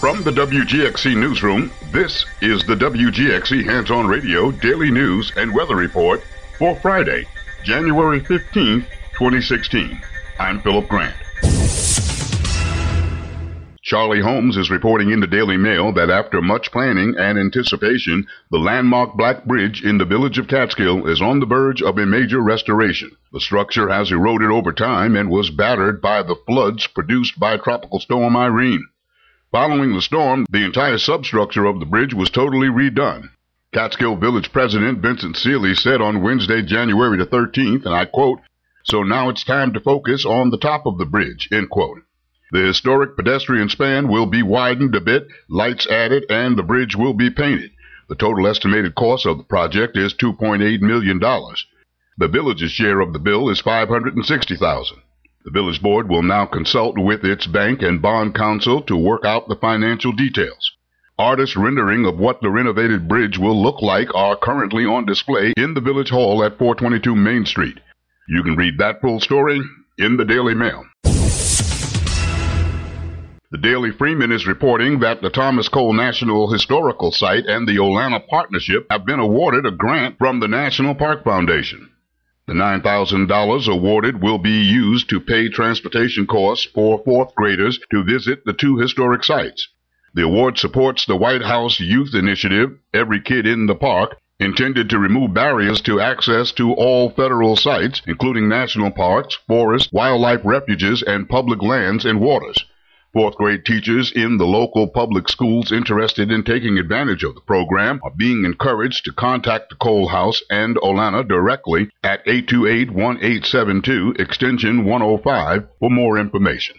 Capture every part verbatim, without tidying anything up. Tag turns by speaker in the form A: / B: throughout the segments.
A: From the W G X C Newsroom, this is the W G X C Hands-On Radio Daily News and Weather Report for Friday, January fifteenth, twenty sixteen. I'm Philip Grant. Charlie Holmes is reporting in the Daily Mail that after much planning and anticipation, the landmark Black Bridge in the village of Catskill is on the verge of a major restoration. The structure has eroded over time and was battered by the floods produced by Tropical Storm Irene. Following the storm, the entire substructure of the bridge was totally redone. Catskill Village President Vincent Seeley said on Wednesday, January the thirteenth, and I quote, "So now it's time to focus on the top of the bridge," end quote. The historic pedestrian span will be widened a bit, lights added, and the bridge will be painted. The total estimated cost of the project is two point eight million dollars. The village's share of the bill is five hundred sixty thousand dollars. The village board will now consult with its bank and bond counsel to work out the financial details. Artist rendering of what the renovated bridge will look like are currently on display in the Village Hall at four twenty-two Main Street. You can read that full story in the Daily Mail. The Daily Freeman is reporting that the Thomas Cole National Historical Site and the Olana Partnership have been awarded a grant from the National Park Foundation. The nine thousand dollars awarded will be used to pay transportation costs for fourth graders to visit the two historic sites. The award supports the White House Youth Initiative, Every Kid in the Park, intended to remove barriers to access to all federal sites, including national parks, forests, wildlife refuges, and public lands and waters. Fourth grade teachers in the local public schools interested in taking advantage of the program are being encouraged to contact the Cole House and Olana directly at eight two eight, one eight seven two, extension one oh five for more information.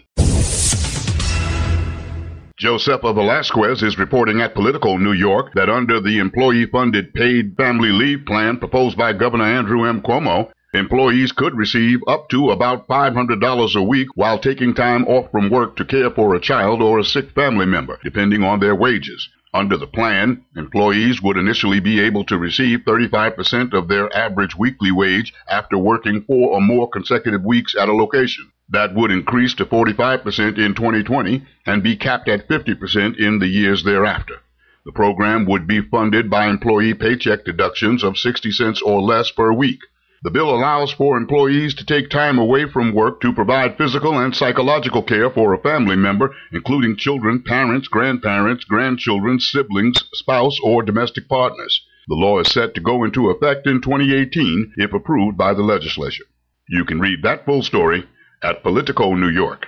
A: Josefa Velasquez is reporting at Politico New York that under the employee-funded paid family leave plan proposed by Governor Andrew M. Cuomo, employees could receive up to about five hundred dollars a week while taking time off from work to care for a child or a sick family member, depending on their wages. Under the plan, employees would initially be able to receive thirty-five percent of their average weekly wage after working four or more consecutive weeks at a location. That would increase to forty-five percent in twenty twenty and be capped at fifty percent in the years thereafter. The program would be funded by employee paycheck deductions of sixty cents or less per week. The bill allows for employees to take time away from work to provide physical and psychological care for a family member, including children, parents, grandparents, grandchildren, siblings, spouse, or domestic partners. The law is set to go into effect in twenty eighteen if approved by the legislature. You can read that full story at Politico New York.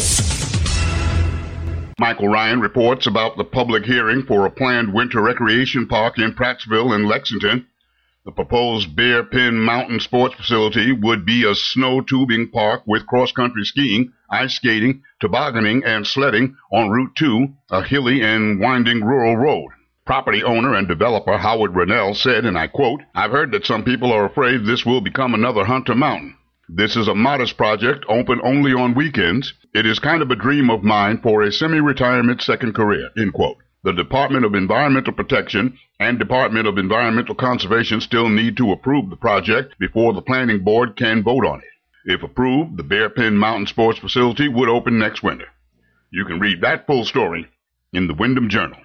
A: Michael Ryan reports about the public hearing for a planned winter recreation park in Prattsville and Lexington. The proposed Bear Pin Mountain Sports Facility would be a snow tubing park with cross-country skiing, ice skating, tobogganing, and sledding on Route two, a hilly and winding rural road. Property owner and developer Howard Rennell said, and I quote, "I've heard that some people are afraid this will become another Hunter Mountain. This is a modest project, open only on weekends. It is kind of a dream of mine for a semi-retirement second career," end quote. The Department of Environmental Protection and Department of Environmental Conservation still need to approve the project before the planning board can vote on it. If approved, the Bear Pin Mountain Sports Facility would open next winter. You can read that full story in the Windham Journal.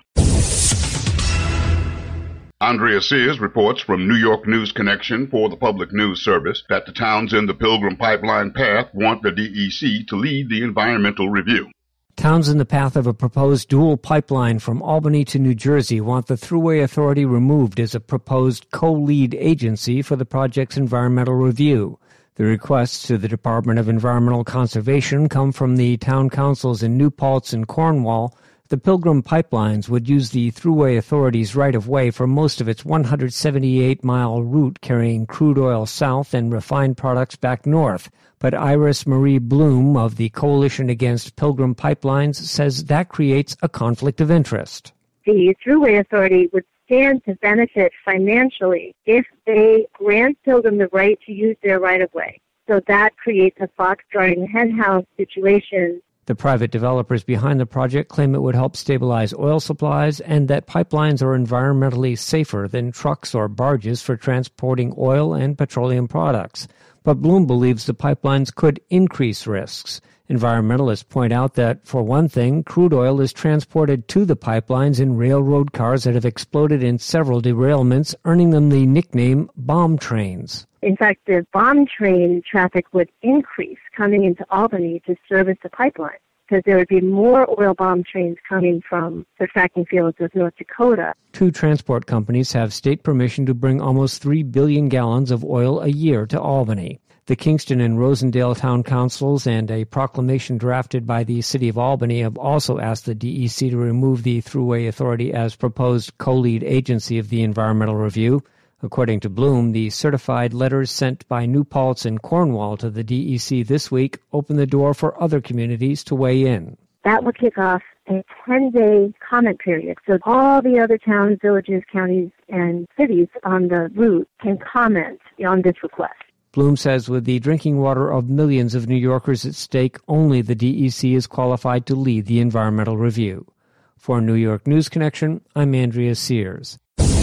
A: Andrea Sears reports from New York News Connection for the Public News Service that the towns in the Pilgrim Pipeline Path want the D E C to lead the environmental review.
B: Towns in the path of a proposed dual pipeline from Albany to New Jersey want the Thruway Authority removed as a proposed co-lead agency for the project's environmental review. The requests to the Department of Environmental Conservation come from the town councils in New Paltz and Cornwall. The Pilgrim Pipelines would use the Thruway Authority's right-of-way for most of its one hundred seventy-eight mile route carrying crude oil south and refined products back north. But Iris Marie Bloom of the Coalition Against Pilgrim Pipelines says that creates a conflict of interest.
C: The Thruway Authority would stand to benefit financially if they grant Pilgrim the right to use their right-of-way. So that creates a fox-guarding henhouse situation.
B: The private developers behind the project claim it would help stabilize oil supplies and that pipelines are environmentally safer than trucks or barges for transporting oil and petroleum products. But Bloom believes the pipelines could increase risks. Environmentalists point out that, for one thing, crude oil is transported to the pipelines in railroad cars that have exploded in several derailments, earning them the nickname bomb trains.
C: In fact, the bomb train traffic would increase coming into Albany to service the pipeline, because there would be more oil bomb trains coming from the fracking fields of North Dakota.
B: Two transport companies have state permission to bring almost three billion gallons of oil a year to Albany. The Kingston and Rosendale town councils and a proclamation drafted by the City of Albany have also asked the D E C to remove the Thruway Authority as proposed co-lead agency of the environmental review. According to Bloom, the certified letters sent by New Paltz and Cornwall to the D E C this week open the door for other communities to weigh in.
C: That will kick off a ten-day comment period. So all the other towns, villages, counties, and cities on the route can comment on this request.
B: Bloom says with the drinking water of millions of New Yorkers at stake, only the D E C is qualified to lead the environmental review. For New York News Connection, I'm Andrea Sears.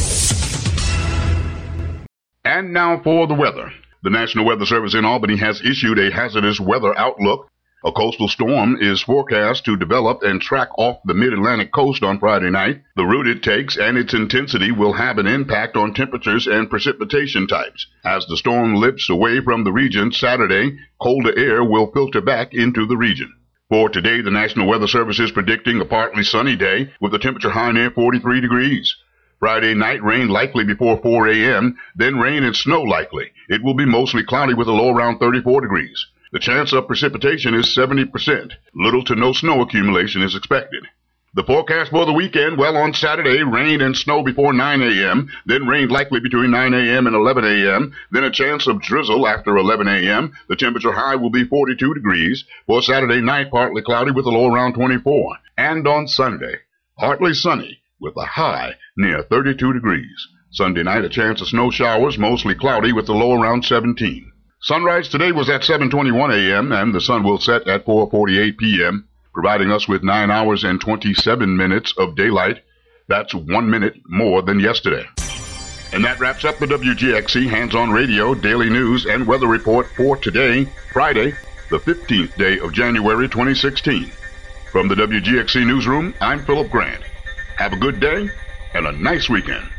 A: And now for the weather. The National Weather Service in Albany has issued a hazardous weather outlook. A coastal storm is forecast to develop and track off the mid-Atlantic coast on Friday night. The route it takes and its intensity will have an impact on temperatures and precipitation types. As the storm lifts away from the region Saturday, colder air will filter back into the region. For today, the National Weather Service is predicting a partly sunny day with the temperature high near forty-three degrees. Friday night, rain likely before four a.m., then rain and snow likely. It will be mostly cloudy with a low around thirty-four degrees. The chance of precipitation is seventy percent. Little to no snow accumulation is expected. The forecast for the weekend, well, on Saturday, rain and snow before nine a.m., then rain likely between nine a.m. and eleven a.m., then a chance of drizzle after eleven a.m. The temperature high will be forty-two degrees. For Saturday night, partly cloudy with a low around twenty-four. And on Sunday, partly sunny with a high near thirty-two degrees. Sunday night, a chance of snow showers, mostly cloudy with a low around seventeen. Sunrise today was at seven twenty-one a.m., and the sun will set at four forty-eight p.m., providing us with nine hours and twenty-seven minutes of daylight. That's one minute more than yesterday. And that wraps up the W G X C Hands-On Radio Daily News and Weather Report for today, Friday, the fifteenth day of January twenty sixteen. From the W G X C Newsroom, I'm Philip Grant. Have a good day and a nice weekend.